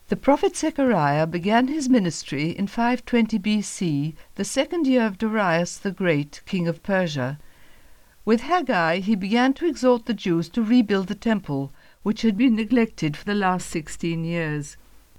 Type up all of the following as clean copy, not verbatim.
The prophet Zechariah began his ministry in 520 BC, the second year of Darius the Great, king of Persia. With Haggai he began to exhort the Jews to rebuild the temple, which had been neglected for the last 16 years.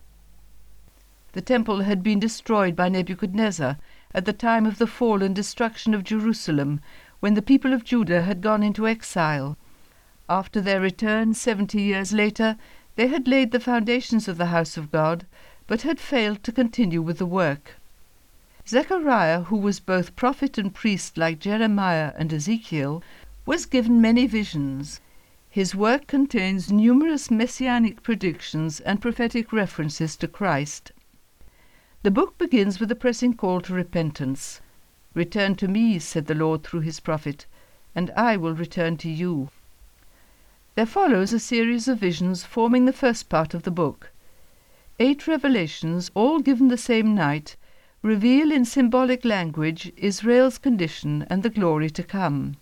The temple had been destroyed by Nebuchadnezzar at the time of the fall and destruction of Jerusalem, when the people of Judah had gone into exile. After their return 70 years later, they had laid the foundations of the house of God, but had failed to continue with the work. Zechariah, who was both prophet and priest like Jeremiah and Ezekiel, was given many visions. His work contains numerous messianic predictions and prophetic references to Christ. The book begins with a pressing call to repentance. "Return to me," said the Lord through his prophet, "and I will return to you." There follows a series of visions forming the first part of the book. 8 revelations, all given the same night, reveal in symbolic language Israel's condition and the glory to come.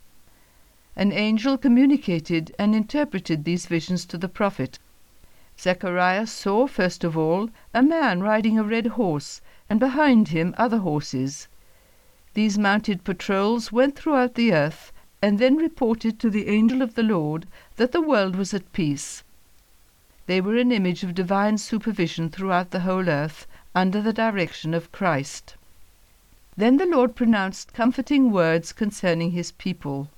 An angel communicated and interpreted these visions to the prophet. Zechariah saw, first of all, a man riding a red horse, and behind him other horses. These mounted patrols went throughout the earth, and then reported to the angel of the Lord that the world was at peace. They were an image of divine supervision throughout the whole earth, under the direction of Christ. Then the Lord pronounced comforting words concerning his people.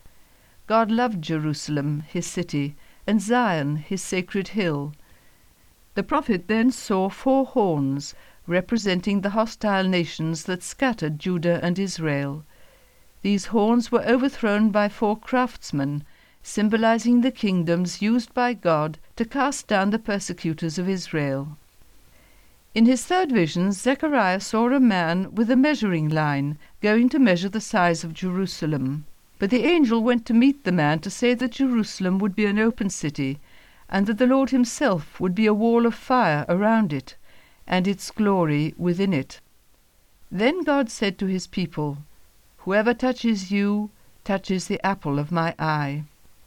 God loved Jerusalem, his city, and Zion, his sacred hill. The prophet then saw 4 horns, representing the hostile nations that scattered Judah and Israel. These horns were overthrown by 4 craftsmen, symbolizing the kingdoms used by God to cast down the persecutors of Israel. In his third vision, Zechariah saw a man with a measuring line going to measure the size of Jerusalem. But the angel went to meet the man to say that Jerusalem would be an open city, and that the Lord himself would be a wall of fire around it, and its glory within it. Then God said to his people, "Whoever touches you touches the apple of my eye."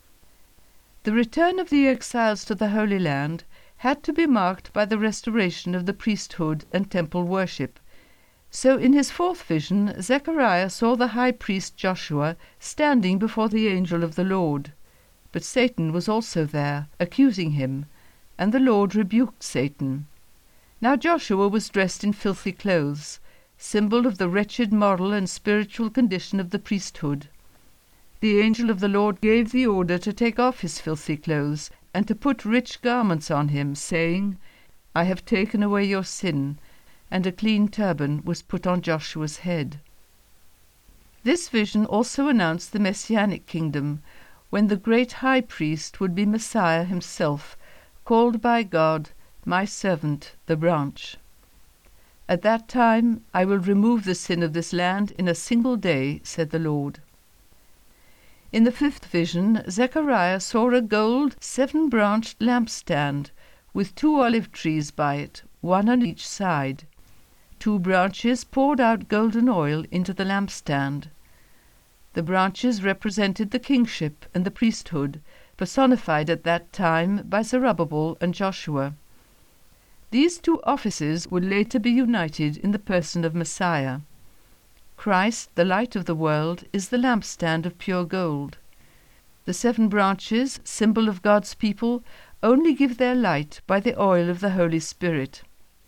The return of the exiles to the Holy Land had to be marked by the restoration of the priesthood and temple worship. So in his fourth vision, Zechariah saw the high priest Joshua standing before the angel of the Lord. But Satan was also there, accusing him, and the Lord rebuked Satan. Now Joshua was dressed in filthy clothes, symbol of the wretched moral and spiritual condition of the priesthood. The angel of the Lord gave the order to take off his filthy clothes and to put rich garments on him, saying, "I have taken away your sin," and a clean turban was put on Joshua's head. This vision also announced the Messianic kingdom, when the great high priest would be Messiah himself, called by God, "My servant, the branch." "At that time I will remove the sin of this land in a single day," said the Lord. In the fifth vision, Zechariah saw a gold 7-branched lampstand, with 2 olive trees by it, one on each side. 2 branches poured out golden oil into the lampstand. The branches represented the kingship and the priesthood, personified at that time by Zerubbabel and Joshua. These 2 offices would later be united in the person of Messiah. Christ, the light of the world, is the lampstand of pure gold. The 7 branches, symbol of God's people, only give their light by the oil of the Holy Spirit.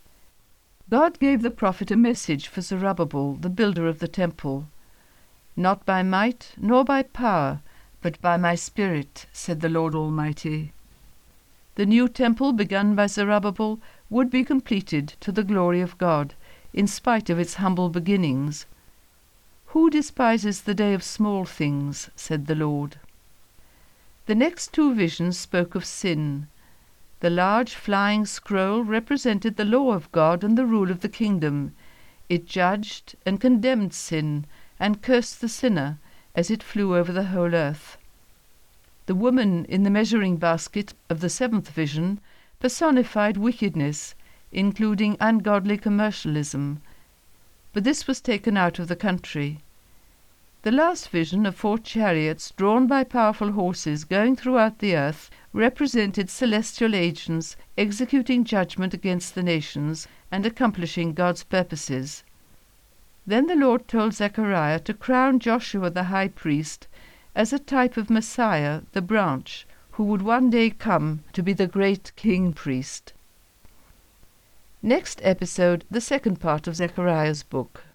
God gave the prophet a message for Zerubbabel, the builder of the temple. "Not by might nor by power, but by my Spirit," said the Lord Almighty. The new temple begun by Zerubbabel would be completed to the glory of God, in spite of its humble beginnings. "Who despises the day of small things?" said the Lord. The next 2 visions spoke of sin. The large flying scroll represented the law of God and the rule of the kingdom. It judged and condemned sin and cursed the sinner as it flew over the whole earth. The woman in the measuring basket of the 7th vision personified wickedness, including ungodly commercialism, but this was taken out of the country. The last vision of 4 chariots drawn by powerful horses going throughout the earth represented celestial agents executing judgment against the nations and accomplishing God's purposes. Then the Lord told Zechariah to crown Joshua the high priest as a type of Messiah, the branch, who would one day come to be the great king priest. Next episode, the second part of Zechariah's book.